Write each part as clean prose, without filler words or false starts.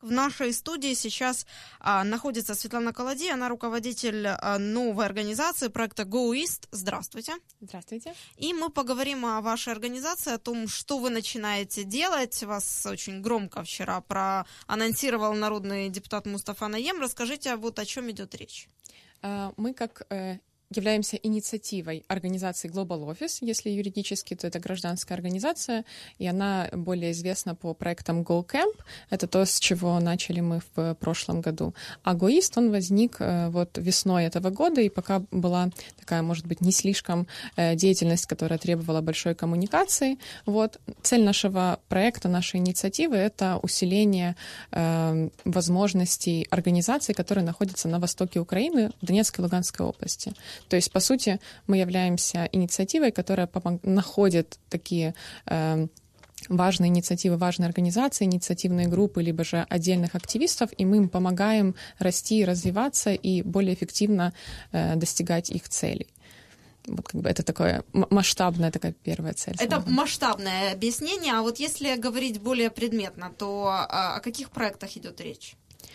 В нашей студии сейчас находится Светлана Колодей, она руководитель новой организации проекта Go East. Здравствуйте. Здравствуйте. И мы поговорим о вашей организации, о том, что вы начинаете делать. Вас очень громко вчера проанонсировал народный депутат Мустафа Найем. Расскажите, вот о чем идет речь. Мы являемся инициативой организации Global Office. Если юридически, то это гражданская организация, и она более известна по проектам Go Camp. Это то, с чего начали мы в прошлом году. А Go East, он возник вот весной этого года, и пока была такая, может быть, не слишком деятельность, которая требовала большой коммуникации. Вот. Цель нашего проекта, нашей инициативы — это усиление возможностей организаций, которые находятся на востоке Украины, в Донецкой и Луганской области. То есть, по сути, мы являемся инициативой, которая находит такие важные инициативы, важные организации, инициативные группы, либо же отдельных активистов, и мы им помогаем расти, развиваться и более эффективно достигать их целей. Вот как бы это такое масштабная такая первая цель. Это масштабное объяснение, а вот если говорить более предметно, то о каких проектах идет речь?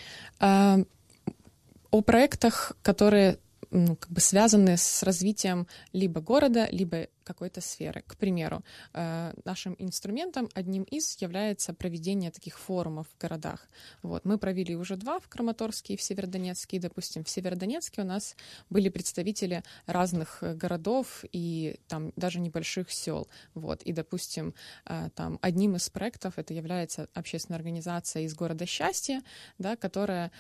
О проектах, которые как бы связаны с развитием либо города, либо какой-то сферы. К примеру, нашим инструментом одним из является проведение таких форумов в городах. Вот. Мы провели уже 2 в Краматорске и в Северодонецке. И, допустим, в Северодонецке у нас были представители разных городов и там даже небольших сел. Вот. И, допустим, там одним из проектов это является общественная организация из города Счастье, да, которая,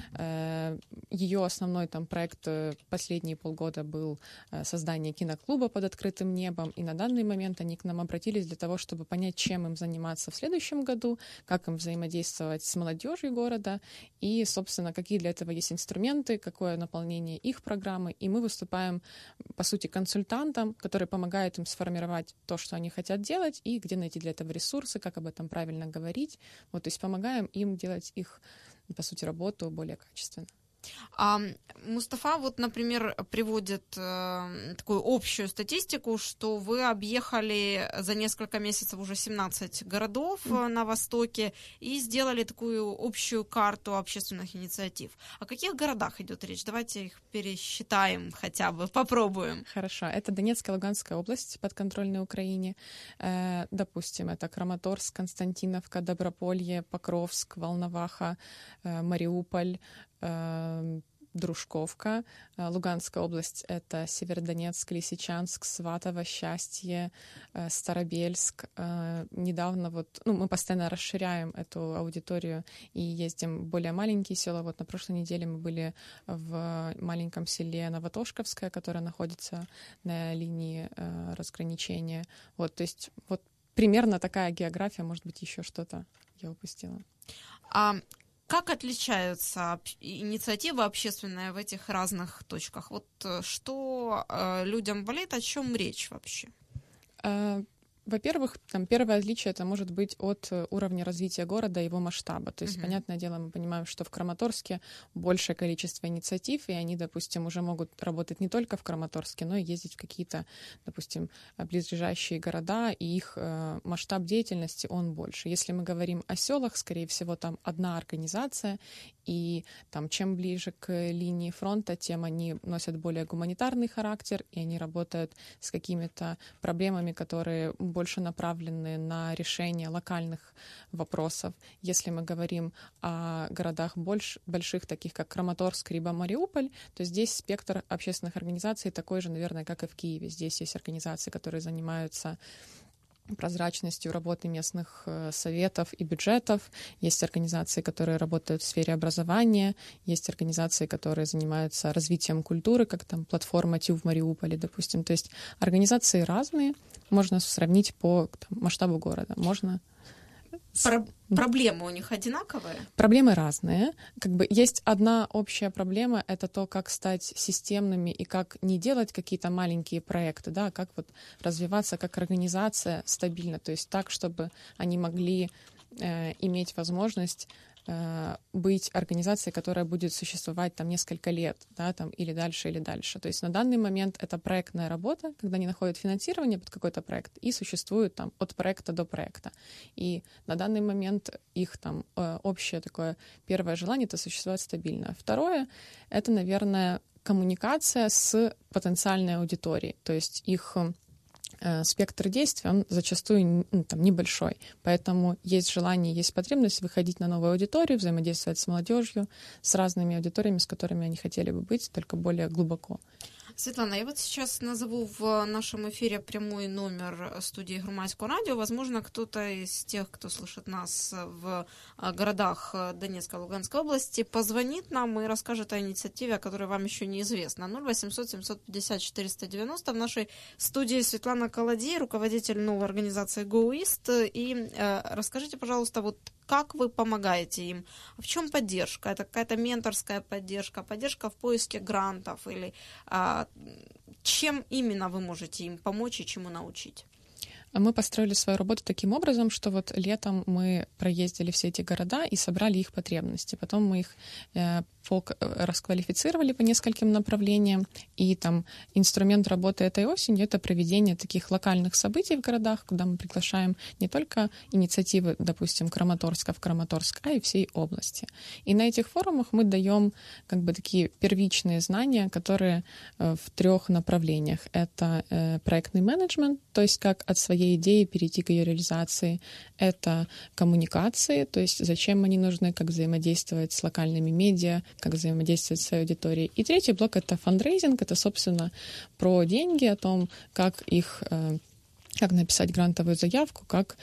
ее основной там проект последние полгода был создание киноклуба под открытым небом. И на данный момент они к нам обратились для того, чтобы понять, чем им заниматься в следующем году, как им взаимодействовать с молодежью города и, собственно, какие для этого есть инструменты, какое наполнение их программы. И мы выступаем, по сути, консультантом, который помогает им сформировать то, что они хотят делать, и где найти для этого ресурсы, как об этом правильно говорить. Вот, то есть помогаем им делать их, по сути, работу более качественно. Мустафа, вот, например, приводит такую общую статистику, что вы объехали за несколько месяцев уже 17 городов на Востоке и сделали такую общую карту общественных инициатив. О каких городах идет речь? Давайте их пересчитаем хотя бы, попробуем. Хорошо. Это Донецкая и Луганская область, подконтрольной Украине. Допустим, это Краматорск, Константиновка, Доброполье, Покровск, Волноваха, Мариуполь, Дружковка. Луганская область — это Северодонецк, Лисичанск, Сватово, Счастье, Старобельск. Недавно мы постоянно расширяем эту аудиторию и ездим в более маленькие села. Вот на прошлой неделе мы были в маленьком селе Новотошковское, которое находится на линии разграничения. Вот, то есть вот примерно такая география, может быть, еще что-то я упустила. Как отличаются инициативы общественные в этих разных точках? Вот что людям болит, о чем речь вообще? Во-первых, там первое отличие это может быть от уровня развития города и его масштаба. То есть, понятное дело, мы понимаем, что в Краматорске большее количество инициатив, и они, допустим, уже могут работать не только в Краматорске, но и ездить в какие-то, допустим, близлежащие города, и их масштаб деятельности, он больше. Если мы говорим о селах, скорее всего, там одна организация, и там чем ближе к линии фронта, тем они носят более гуманитарный характер, и они работают с какими-то проблемами, которые больше направлены на решение локальных вопросов. Если мы говорим о городах больших, таких как Краматорск, либо Мариуполь, то здесь спектр общественных организаций такой же, наверное, как и в Киеве. Здесь есть организации, которые занимаются прозрачностью работы местных советов и бюджетов. Есть организации, которые работают в сфере образования, есть организации, которые занимаются развитием культуры, как там платформа ТЮ в Мариуполе, допустим. То есть организации разные, можно сравнить по масштабу города. Можно... Проблемы у них одинаковые? Проблемы разные. Как бы есть одна общая проблема — это то, как стать системными и как не делать какие-то маленькие проекты, да, как вот развиваться как организация стабильно, то есть так, чтобы они могли иметь возможность быть организацией, которая будет существовать там несколько лет, да, там, или дальше. То есть на данный момент это проектная работа, когда они находят финансирование под какой-то проект и существуют там от проекта до проекта. И на данный момент их там общее такое первое желание — это существовать стабильно. Второе — это, наверное, коммуникация с потенциальной аудиторией, то есть их спектр действий, он зачастую там, небольшой. Поэтому есть желание, есть потребность выходить на новую аудиторию, взаимодействовать с молодежью, с разными аудиториями, с которыми они хотели бы быть, только более глубоко. Светлана, я вот сейчас назову в нашем эфире прямой номер студии Громадского радио. Возможно, кто-то из тех, кто слышит нас в городах Донецкой и Луганской области, позвонит нам и расскажет о инициативе, о которой вам еще неизвестно. 0800 750 490. В нашей студии Светлана Колодей, руководитель новой организации Go East. И расскажите, пожалуйста, вот как вы помогаете им? В чем поддержка? Это какая-то менторская поддержка, поддержка в поиске грантов? Или чем именно вы можете им помочь и чему научить? Мы построили свою работу таким образом, что вот летом мы проездили все эти города и собрали их потребности. Потом мы их расквалифицировали по нескольким направлениям. И там инструмент работы этой осенью — это проведение таких локальных событий в городах, куда мы приглашаем не только инициативы, допустим, Краматорска в Краматорск, а и всей области. И на этих форумах мы даем как бы такие первичные знания, которые в 3 направлениях. Это проектный менеджмент, то есть как от своей идеи перейти к ее реализации. Это коммуникации, то есть зачем они нужны, как взаимодействовать с локальными медиа, как взаимодействовать с своей аудиторией. И 3-й блок — это фандрейзинг, это, собственно, про деньги, о том, как их как написать грантовую заявку, как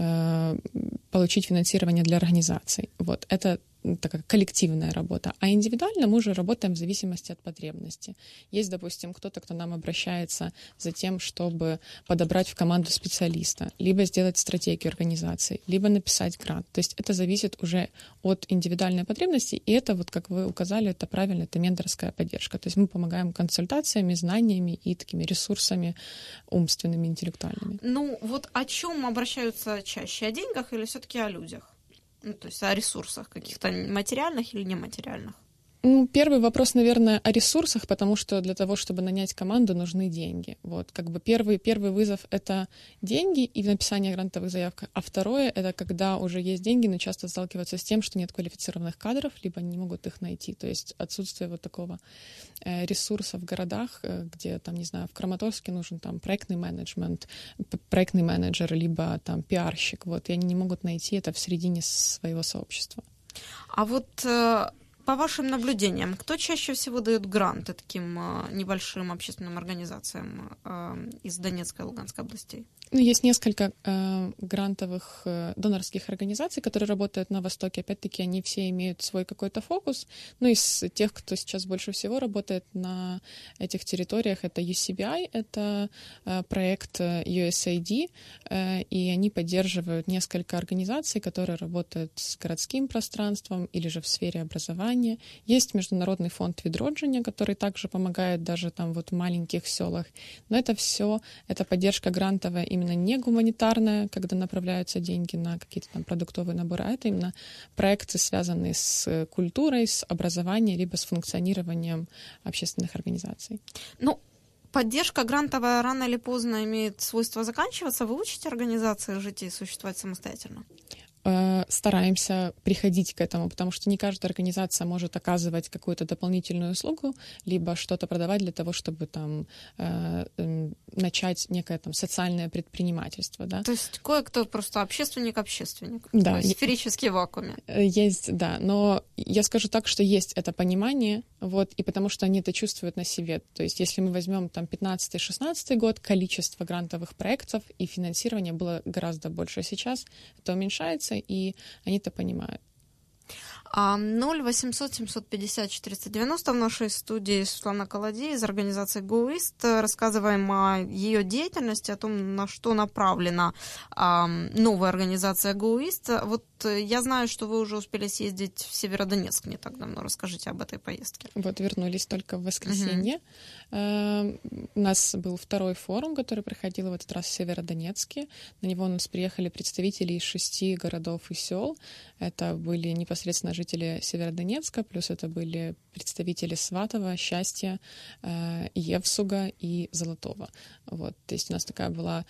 получить финансирование для организаций. Вот. Это такая коллективная работа. А индивидуально мы уже работаем в зависимости от потребности. Есть, допустим, кто-то, кто нам обращается за тем, чтобы подобрать в команду специалиста, либо сделать стратегию организации, либо написать грант. То есть это зависит уже от индивидуальной потребности, и это, вот как вы указали, это правильно, это менторская поддержка. То есть мы помогаем консультациями, знаниями и такими ресурсами умственными, интеллектуальными. Ну, вот о чем обращаются чаще? О деньгах или все-таки о людях? Ну, то есть о ресурсах каких-то материальных или нематериальных? Первый вопрос, наверное, о ресурсах, потому что для того, чтобы нанять команду, нужны деньги. Вот, как бы первый вызов — это деньги и написание грантовых заявок, а второе — это когда уже есть деньги, но часто сталкиваются с тем, что нет квалифицированных кадров, либо не могут их найти. То есть отсутствие вот такого ресурса в городах, где, там, не знаю, в Краматорске нужен там проектный менеджмент, проектный менеджер, либо там пиарщик, вот, и они не могут найти это в середине своего сообщества. А вот по вашим наблюдениям, кто чаще всего дает гранты таким небольшим общественным организациям из Донецкой и Луганской областей? Ну, есть несколько грантовых донорских организаций, которые работают на Востоке. Опять-таки, они все имеют свой какой-то фокус. Ну, из тех, кто сейчас больше всего работает на этих территориях, это UCBI, это проект USAID, и они поддерживают несколько организаций, которые работают с городским пространством или же в сфере образования. Есть Международный фонд Відродження, который также помогает даже там вот в маленьких селах. Но это все, это поддержка грантовая именно не гуманитарная, когда направляются деньги на какие-то там продуктовые наборы, а это именно проекты, связанные с культурой, с образованием, либо с функционированием общественных организаций. Ну, поддержка грантовая рано или поздно имеет свойство заканчиваться. Вы учите организации жить и существовать самостоятельно? Стараемся приходить к этому, потому что не каждая организация может оказывать какую-то дополнительную услугу, либо что-то продавать для того, чтобы там начать некое там социальное предпринимательство, да. То есть кое-кто просто общественник, да, в сферическом вакууме. Есть, да, но я скажу так, что есть это понимание, вот, и потому что они это чувствуют на себе. То есть если мы возьмем там 15-16 год, количество грантовых проектов и финансирования было гораздо больше. Сейчас это уменьшается, и они это понимают. 0800 750 490 в нашей студии Светлана Колодей из организации Go East. Рассказываем о ее деятельности, о том, на что направлена новая организация Go East. Вот я знаю, что вы уже успели съездить в Северодонецк не так давно. Расскажите об этой поездке. Вот вернулись только в воскресенье. У нас был второй форум, который проходил в этот раз в Северодонецке. На него у нас приехали представители из 6 городов и сел. Это были непосредственно жители Северодонецка, плюс это были представители Сватова, Счастья, Евсуга и Золотого. Вот. То есть у нас такая была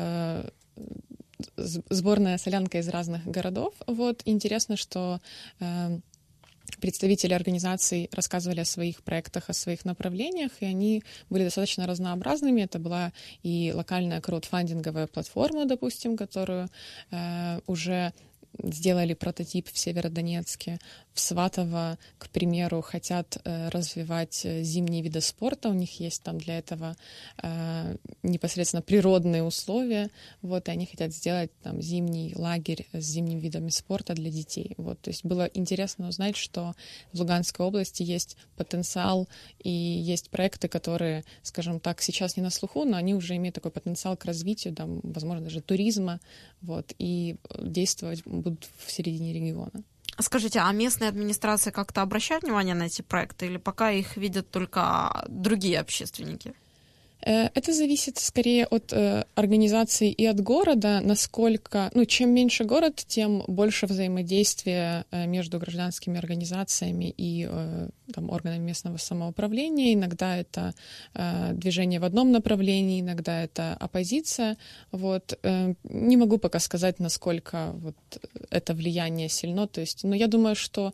сборная солянка из разных городов. Вот. Интересно, что представители организаций рассказывали о своих проектах, о своих направлениях, и они были достаточно разнообразными. Это была и локальная краудфандинговая платформа, допустим, которую уже сделали прототип в Северодонецке. В Сватово, к примеру, хотят развивать зимние виды спорта. У них есть там для этого непосредственно природные условия. Вот, и они хотят сделать там зимний лагерь с зимними видами спорта для детей. Вот, то есть было интересно узнать, что в Луганской области есть потенциал и есть проекты, которые, скажем так, сейчас не на слуху, но они уже имеют такой потенциал к развитию, там, возможно, даже туризма, вот, и действовать будут в середине региона. Скажите, а местные администрации как-то обращают внимание на эти проекты или пока их видят только другие общественники? Это зависит скорее от организации и от города, насколько, чем меньше город, тем больше взаимодействия между гражданскими организациями и там, органами местного самоуправления. Иногда это движение в одном направлении, иногда это оппозиция. Вот. Не могу пока сказать, насколько вот это влияние сильно. То есть, но я думаю, что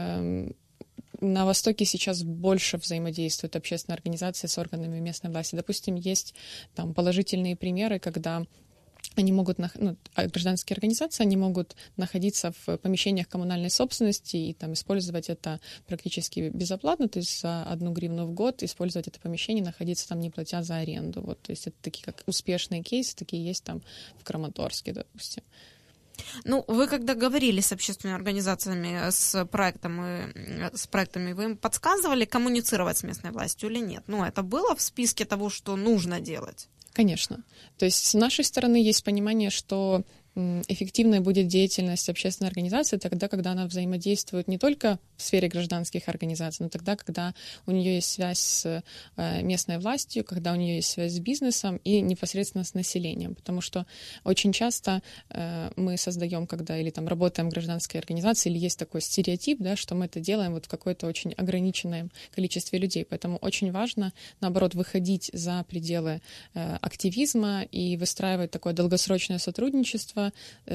на Востоке сейчас больше взаимодействуют общественные организации с органами местной власти. Допустим, есть там положительные примеры, когда они могут, гражданские организации, они могут находиться в помещениях коммунальной собственности и там использовать это практически безоплатно, то есть за 1 гривну в год использовать это помещение, находиться там, не платя за аренду. Вот, то есть это такие как успешные кейсы, такие есть там в Краматорске, допустим. Вы когда говорили с общественными организациями, с проектами, вы им подсказывали коммуницировать с местной властью или нет? Это было в списке того, что нужно делать? Конечно. То есть с нашей стороны есть понимание, что эффективной будет деятельность общественной организации тогда, когда она взаимодействует не только в сфере гражданских организаций, но тогда, когда у нее есть связь с местной властью, когда у нее есть связь с бизнесом и непосредственно с населением. Потому что очень часто мы создаем, или там работаем в гражданской организации, или есть такой стереотип, да, что мы это делаем вот в какое-то очень ограниченном количестве людей. Поэтому очень важно, наоборот, выходить за пределы активизма и выстраивать такое долгосрочное сотрудничество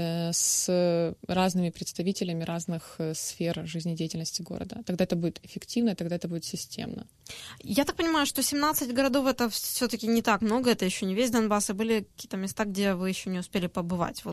с разными представителями разных сфер жизнедеятельности города. Тогда это будет эффективно, тогда это будет системно. Я так понимаю, что 17 городов это все-таки не так много, это еще не весь Донбасс, и были какие-то места, где вы еще не успели побывать.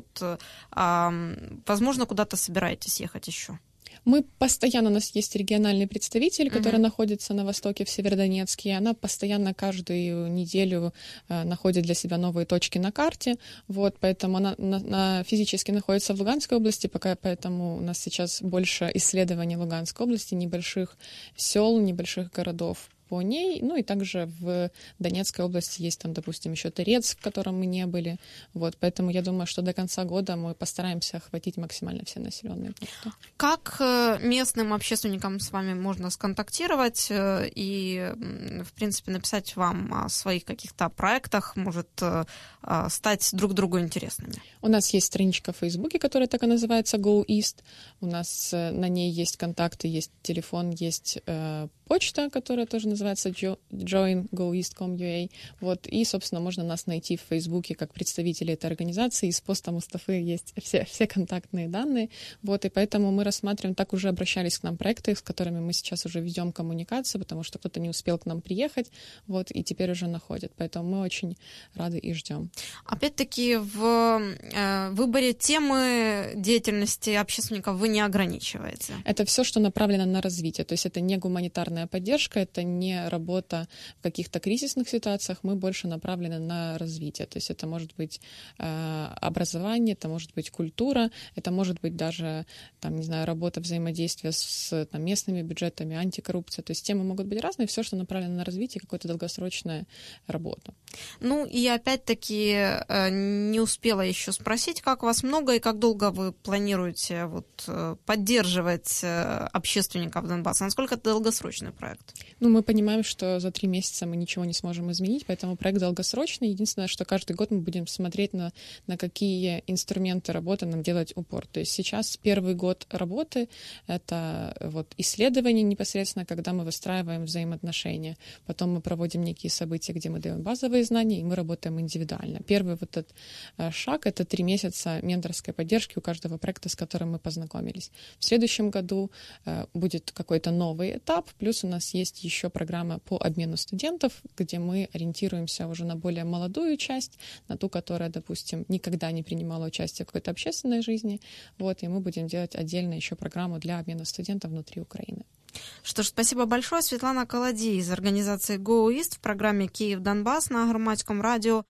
Возможно, куда-то собираетесь ехать еще? Мы постоянно, у нас есть региональный представитель, который находится на востоке, в Северодонецке, и она постоянно каждую неделю находит для себя новые точки на карте, вот, поэтому она физически находится в Луганской области, поэтому у нас сейчас больше исследований Луганской области, небольших сел, небольших городов по ней, и также в Донецкой области есть там, допустим, еще Торец, в котором мы не были, вот, поэтому я думаю, что до конца года мы постараемся охватить максимально все населенные пункты. Как местным общественникам с вами можно сконтактировать и, в принципе, написать вам о своих каких-то проектах, может стать друг другу интересными? У нас есть страничка в Фейсбуке, которая так и называется Go East, у нас на ней есть контакты, есть телефон, есть почта, которая тоже называется join.goeast.com.ua. Вот, и, собственно, можно нас найти в Фейсбуке как представители этой организации. Из поста Мустафы есть все контактные данные. Вот, и поэтому мы рассматриваем, так уже обращались к нам проекты, с которыми мы сейчас уже ведем коммуникацию, потому что кто-то не успел к нам приехать, вот, и теперь уже находят. Поэтому мы очень рады и ждем. Опять-таки, в выборе темы деятельности общественников вы не ограничиваете? Это все, что направлено на развитие. То есть это не гуманитарная постоянная поддержка, это не работа в каких-то кризисных ситуациях, мы больше направлены на развитие. То есть это может быть образование, это может быть культура, это может быть даже, там, не знаю, работа, взаимодействия с там, местными бюджетами, антикоррупция. То есть темы могут быть разные, все, что направлено на развитие, какую-то долгосрочную работу. Ну и опять-таки не успела еще спросить, как вас много и как долго вы планируете поддерживать общественников Донбасса? Насколько это долгосрочный проект? Ну, мы понимаем, что за 3 месяца мы ничего не сможем изменить, поэтому проект долгосрочный. Единственное, что каждый год мы будем смотреть на какие инструменты работы нам делать упор. То есть сейчас первый год работы — это исследование непосредственно, когда мы выстраиваем взаимоотношения. Потом мы проводим некие события, где мы даем базовые знания, и мы работаем индивидуально. Первый этот шаг — это 3 месяца менторской поддержки у каждого проекта, с которым мы познакомились. В следующем году будет какой-то новый этап, плюс у нас есть еще программа по обмену студентов, где мы ориентируемся уже на более молодую часть, на ту, которая, допустим, никогда не принимала участие в какой-то общественной жизни, и мы будем делать отдельно еще программу для обмена студентов внутри Украины. Что ж, спасибо большое. Светлана Колодій из организации Go East в программе «Київ-Донбас» на Громадському радіо.